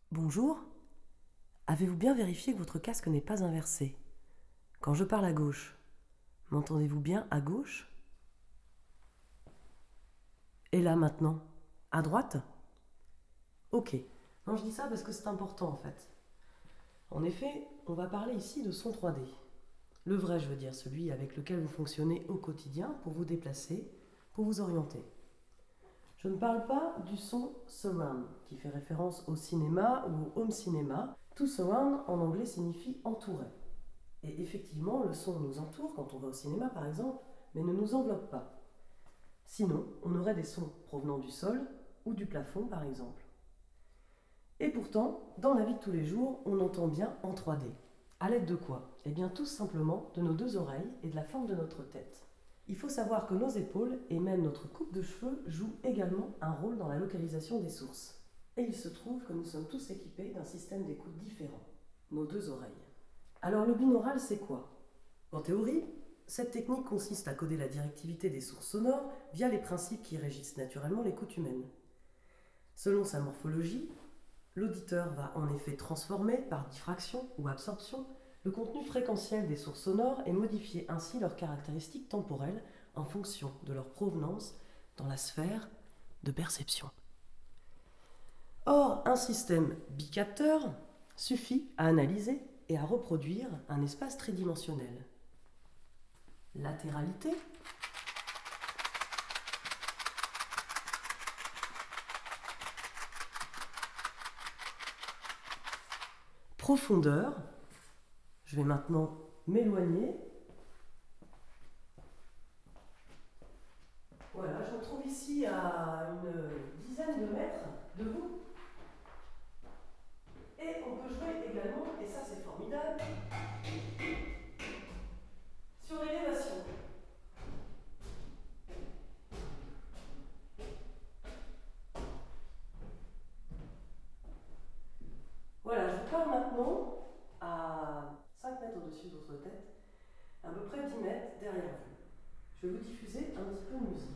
Bonjour, avez-vous bien vérifié que votre casque n'est pas inversé? Quand je parle à gauche, m'entendez-vous bien à gauche? Et là maintenant, à droite? Ok. Non, je dis ça parce que c'est important en fait. En effet, on va parler ici de son 3D. Le vrai, je veux dire, celui avec lequel vous fonctionnez au quotidien pour vous déplacer, pour vous orienter. Je ne parle pas du son surround, qui fait référence au cinéma ou au home cinéma. Tout surround en anglais signifie entouré. Et effectivement, le son nous entoure quand on va au cinéma par exemple, mais ne nous enveloppe pas. Sinon, on aurait des sons provenant du sol ou du plafond par exemple. Et pourtant, dans la vie de tous les jours, on entend bien en 3D. À l'aide de quoi? Eh bien tout simplement de nos deux oreilles et de la forme de notre tête. Il faut savoir que nos épaules et même notre coupe de cheveux jouent également un rôle dans la localisation des sources. Et il se trouve que nous sommes tous équipés d'un système d'écoute différent, nos deux oreilles. Alors le binaural, c'est quoi? En théorie, cette technique consiste à coder la directivité des sources sonores via les principes qui régissent naturellement l'écoute humaine. Selon sa morphologie, l'auditeur va en effet transformer, par diffraction ou absorption, le contenu fréquentiel des sources sonores et modifier ainsi leurs caractéristiques temporelles en fonction de leur provenance dans la sphère de perception. Or, un système bicapteur suffit à analyser et à reproduire un espace tridimensionnel. Latéralité, profondeur, je vais maintenant m'éloigner. Voilà, je me trouve ici à une dizaine de mètres de vous. Et on peut jouer également, et ça c'est formidable, sur l'élévation. Voilà, je vous parle maintenant à 5 mètres au-dessus de votre tête, à peu près 10 mètres derrière vous. Je vais vous diffuser un petit peu de musique.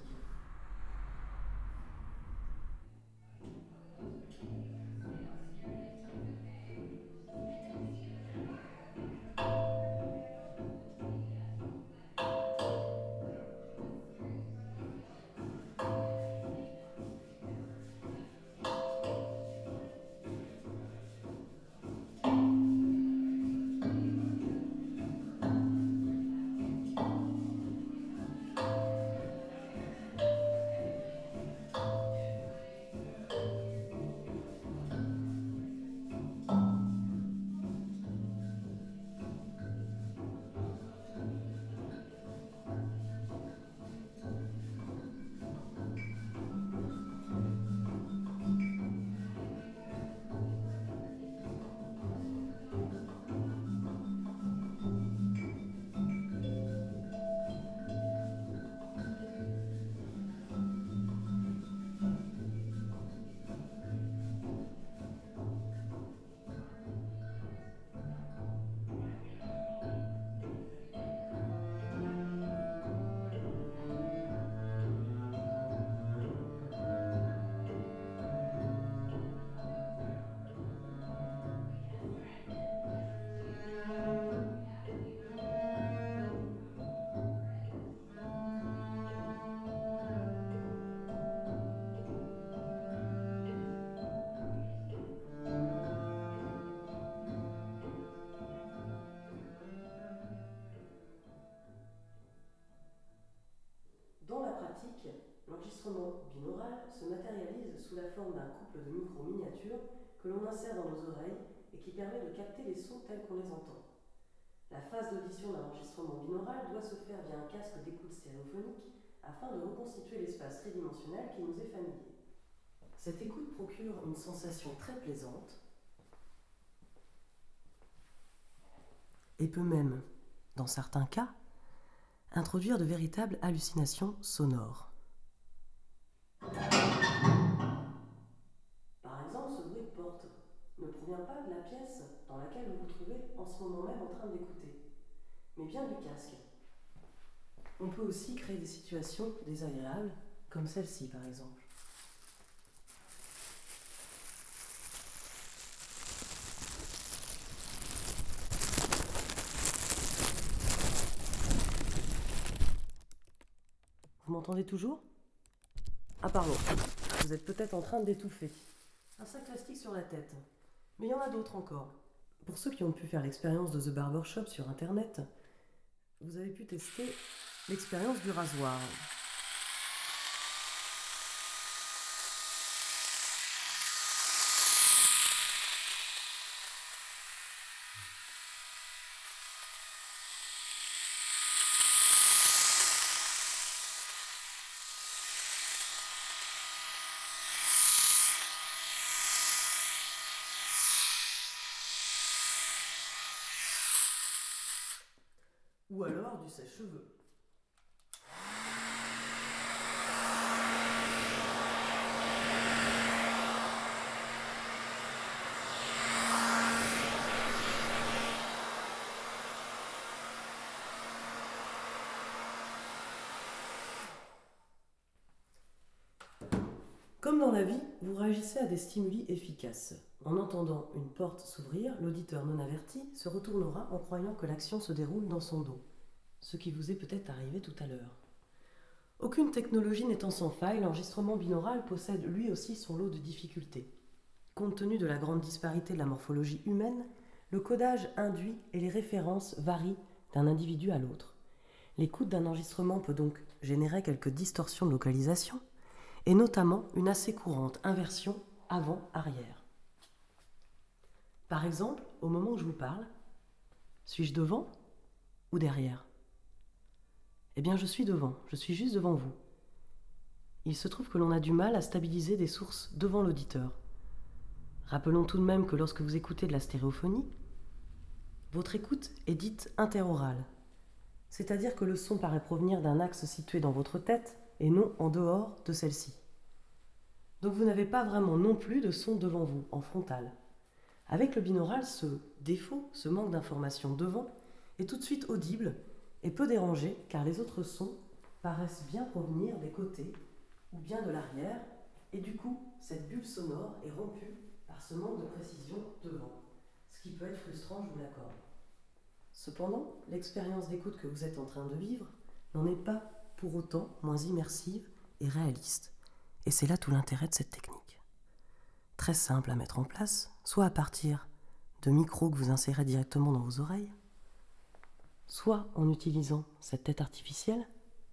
Dans la pratique, l'enregistrement binaural se matérialise sous la forme d'un couple de micros miniatures que l'on insère dans nos oreilles et qui permet de capter les sons tels qu'on les entend. La phase d'audition d'un enregistrement binaural doit se faire via un casque d'écoute stéréophonique afin de reconstituer l'espace tridimensionnel qui nous est familier. Cette écoute procure une sensation très plaisante et peut même, dans certains cas, introduire de véritables hallucinations sonores. Par exemple, ce bruit de porte ne provient pas de la pièce dans laquelle vous vous trouvez en ce moment même en train d'écouter, mais bien du casque. On peut aussi créer des situations désagréables, comme celle-ci par exemple. m'entendez toujours? Ah pardon, vous êtes peut-être en train d'étouffer. Un sac plastique sur la tête. Mais il y en a d'autres encore. Pour ceux qui ont pu faire l'expérience de The Barber Shop sur internet, vous avez pu tester l'expérience du rasoir. Ou alors du sèche-cheveux. Comme dans la vie, vous réagissez à des stimuli efficaces. En entendant une porte s'ouvrir, l'auditeur non averti se retournera en croyant que l'action se déroule dans son dos, ce qui vous est peut-être arrivé tout à l'heure. Aucune technologie n'étant sans faille, l'enregistrement binaural possède lui aussi son lot de difficultés. Compte tenu de la grande disparité de la morphologie humaine, le codage induit et les références varient d'un individu à l'autre. L'écoute d'un enregistrement peut donc générer quelques distorsions de localisation, et notamment une assez courante inversion avant-arrière. Par exemple, au moment où je vous parle, suis-je devant ou derrière? Eh bien, je suis devant, je suis juste devant vous. Il se trouve que l'on a du mal à stabiliser des sources devant l'auditeur. Rappelons tout de même que lorsque vous écoutez de la stéréophonie, votre écoute est dite interorale, c'est-à-dire que le son paraît provenir d'un axe situé dans votre tête et non en dehors de celle-ci. Donc vous n'avez pas vraiment non plus de son devant vous, en frontal. Avec le binaural, ce défaut, ce manque d'information devant, est tout de suite audible et peu dérangé car les autres sons paraissent bien provenir des côtés ou bien de l'arrière et du coup, cette bulle sonore est rompue par ce manque de précision devant, ce qui peut être frustrant, je vous l'accorde. Cependant, l'expérience d'écoute que vous êtes en train de vivre n'en est pas pour autant moins immersive et réaliste. Et c'est là tout l'intérêt de cette technique. Très simple à mettre en place, soit à partir de micros que vous insérez directement dans vos oreilles, soit en utilisant cette tête artificielle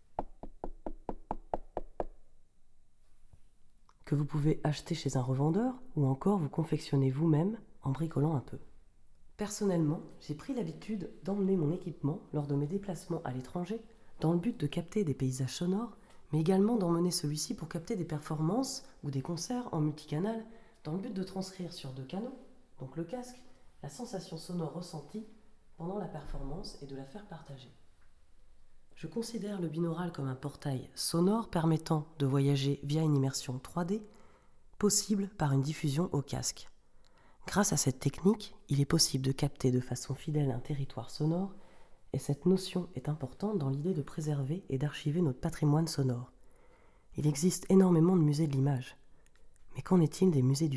que vous pouvez acheter chez un revendeur ou encore vous confectionner vous-même en bricolant un peu. Personnellement, j'ai pris l'habitude d'emmener mon équipement lors de mes déplacements à l'étranger dans le but de capter des paysages sonores, mais également d'emmener celui-ci pour capter des performances ou des concerts en multicanal dans le but de transcrire sur 2 canaux, donc le casque, la sensation sonore ressentie pendant la performance et de la faire partager. Je considère le binaural comme un portail sonore permettant de voyager via une immersion 3D, possible par une diffusion au casque. Grâce à cette technique, il est possible de capter de façon fidèle un territoire sonore, et cette notion est importante dans l'idée de préserver et d'archiver notre patrimoine sonore. Il existe énormément de musées de l'image, mais qu'en est-il des musées du son ?